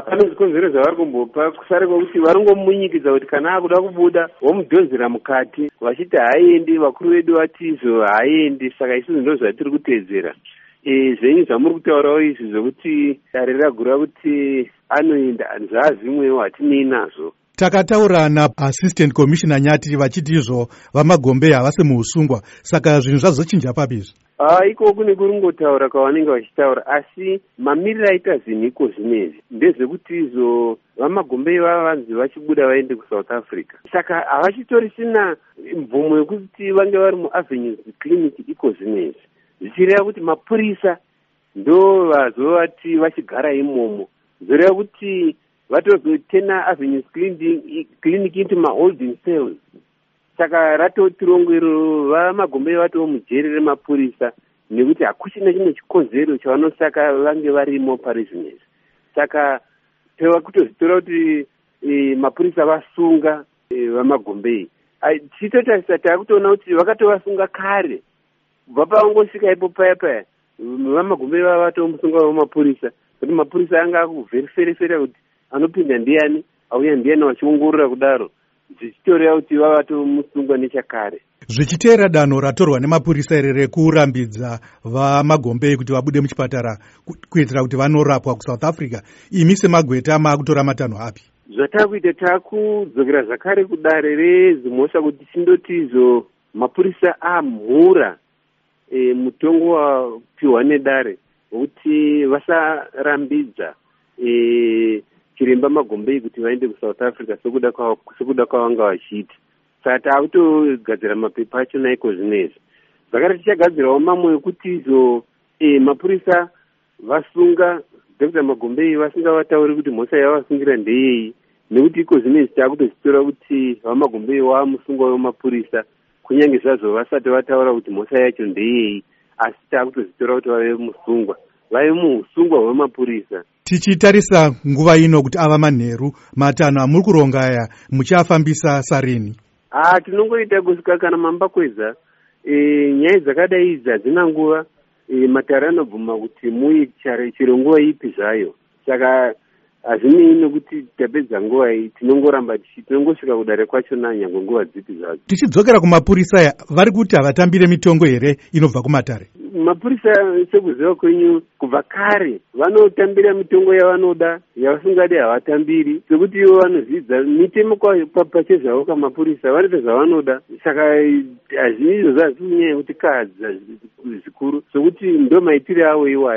pane zvikonzero zvavari kumbopa kusare kwekuti varongomunyikidza kuti kana akuda kubuda womudhonzera mukati vachiti haaendi, vakuru vedu vati izvo haaendi. Saka isusu ndo zvatiri kuteedzera. Zvenyu zvamuri kutaurawo izvi zvokuti dare ragura kuti anoenda zvaazvimwewo hatinei nazvo. Takataura naAssistant Commissioner Nyati vachiti izvo vamagombe havasi muusungwa, saka zvinhu zvazochinja papizvi. Iko kune kuringotaura kwavanenge vachitaura, asi mamiriro aita zvinhiko zvinezvi ndezvekuti izvo vamagombe vavanzi vachibuda vaende kuSouth Africa. Saka havachitorisina mvumo yekuti vange vari muAvenues Clinic iko zvinezvi, zvichireva kuti mapurisa ndo vazovati vachigara imomo, zvoreva kuti vatozotena Avenues Clinic into maholding cells. Saka ratotirongero vamagombe vatowo mujeri remapurisa nekuti hakuchina chimwe chikonzero chavanosaka vange varimo parizvinezvi. Saka teva kutozitora kuti mapurisa vasunga vamagombe. Tichitotarisa taakutoona kuti vakatovasunga kare kubva pavangosvika ipo paya vamagombe vatowo musunga wemapurisa, kuti mapurisa anga akuvheriferefera kuti anopinda ndiani auya ndiani vachiongorora kudaro, zvichitoreva kuti vavatomusungwa nechakare. Zvichiteera danho ratorwa nemapurisa ere rekurambidza vamagombe kuti vabude muchipatara kuitira kuti vanorapwa kuSouth Africa, imi semagweta maakutora matanho api? Zvatakuita takudzokera zvakare kudare rezimhosva kuti chindoti izvo mapurisa amhura mutongo wapiwa nedare kuti vasarambidza chiremba Magombe kuti vaende kuSouth Africa sekuda kwavanga vachiita. Saka taakutogadzira mapepa achona iko zvinezvi. Zvakare tichagadzirawo mamwe ekuti izvo mapurisa vasunga Dr. Magombe vasingavatauri kuti mhosva yavasungira ndeyei, nekuti iko zvinezvi taakutozitora kuti vamagombe vamusungwa wemapurisa kunyange zvazvo vasati vataura kuti mhosva yacho ndeyei, asi taakutozitora kuti vave musungwa, vave muusungwa hwemapurisa. Tichitarisa nguva ino kuti ava manheru matanho amuri kuronga aya muchafambisa sarini? Tinongoita kusvika kana mambakwedza. Nyaya dzakadai idzi hadzina nguva, matare anobvuma kuti muite chero nguva ipi zvayo. Saka hazvinei nokuti tapedza nguva iyi, tinongoramba tinongosvika kudare kwachona nyange nguva dzipi zvadzo. Tichidzokera kumapurisa aya, vari kuti havatambire mitongo here inobva kumatare? Mapurisa sekuziva kwenyu kubva kare vanotambira mitongo yavanoda, yavasingadi havatambiri, sekuti ivo vanozvidza mitemo pachezvavo kamapurisa vanoita zvavanoda. Saka hazvinizvo zvazvi kunyanya kuti kahadza zvikuru, sekuti ndo maitiro avo iwayo.